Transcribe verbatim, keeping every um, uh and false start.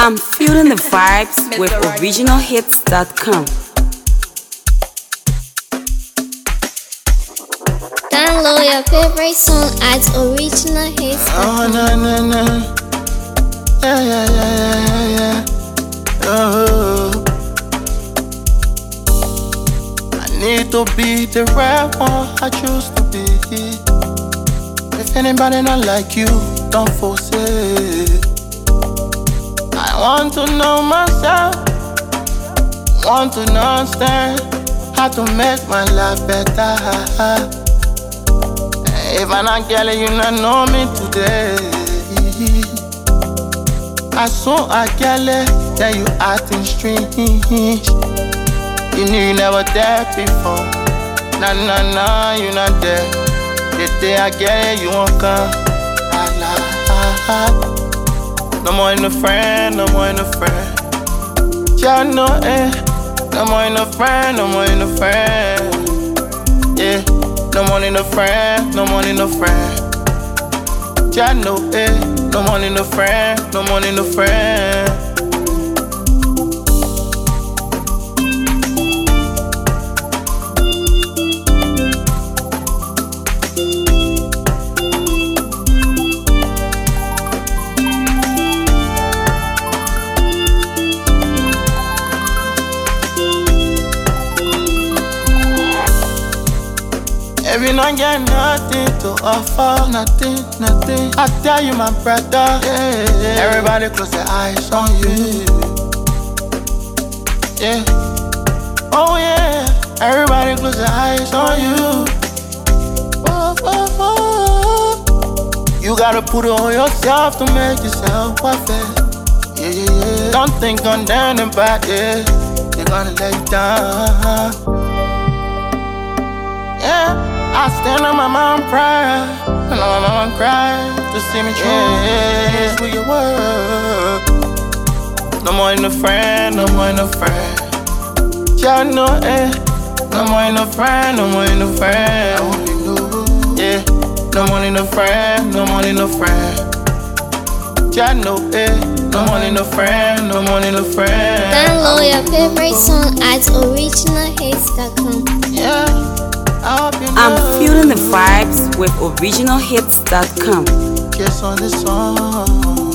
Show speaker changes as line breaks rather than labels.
I'm feeling the vibes with original hits dot com.
Download your favorite song at original hits dot com.
Oh, no, no, no. Yeah, yeah, yeah, yeah, yeah. Oh. I need to be the right one I choose to be. If anybody not like you, don't force it. I want to know myself, want to understand how to make my life better. If I not get it, you not know me today. As soon as I get it, then you acting strange. You knew you never there before. Nah, nah, nah, you not there. The day I get it, you won't come. Ah, ah, ah. No more in a friend, no more in a friend. Y'all know it. No more in a friend, no more in a friend. Yeah. No money, no friend, no money, no friend. Y'all know it. No money, no friend, no money, no friend. If you don't get nothing to offer, nothing, nothing, I tell you, my brother, yeah. Everybody close their eyes on you. Yeah. Oh yeah. Everybody close their eyes on you. Oh, oh, oh. You gotta put it on yourself to make yourself worth it. Yeah, yeah, yeah. Don't think on anybody. They're gonna let you down. Yeah. I stand on my mom cry, and on my mom cry to see me change with your word. No more in a friend, no more in a friend. Y'all know it. No more in a friend, no more in a friend. I only know. Yeah. No more in a friend, no more in a friend. Y'all know it. No more in a friend, no more in a friend.
Download your favorite song at original hits dot com.
Yeah.
I'm feeling the vibes with original hits dot com.
Guess on this song.